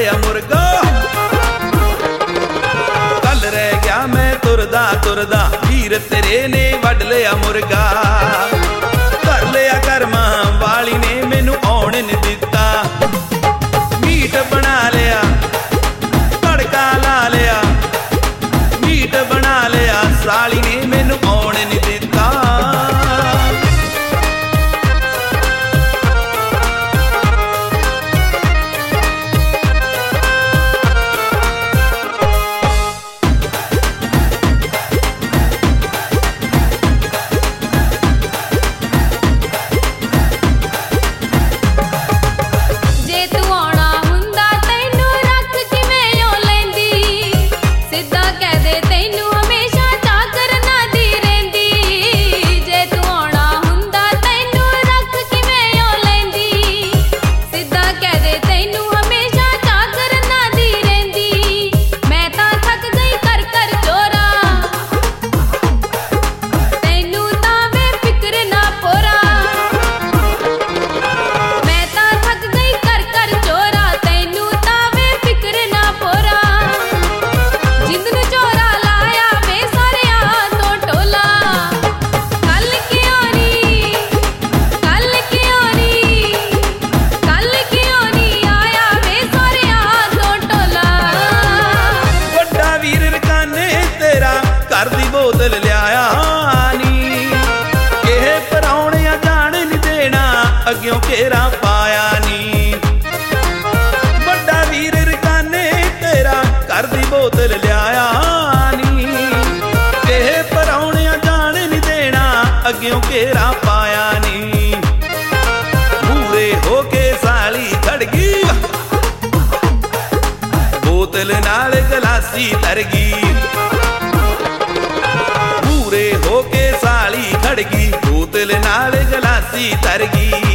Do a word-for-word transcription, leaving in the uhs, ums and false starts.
लिया मुर्गा। कल रह गया मैं तुरदा तुरदा, वीर तेरे ने वड लिया मुर्गा। कर लिया कर्मा वाली ने मैनू आउण नहीं दिता। मीट बना लिया तड़का ला लिया, मीट बना लिया साली ने मैनू आउण नहीं दिता। बोतल लिया नी किह परौणिया जान नहीं देना, अग्यों घेरा पाया नी। बड़ा वीर रकाने तेरा घर दी बोतल लिया नी किह परौणिया जान नहीं देना, अग्यों घेरा पाया नी। पूरे होके साली खड़ गई, बोतल नाल गलासी तर गई। होके साली खड़ गई, बोतल नाल गलासी तर गई।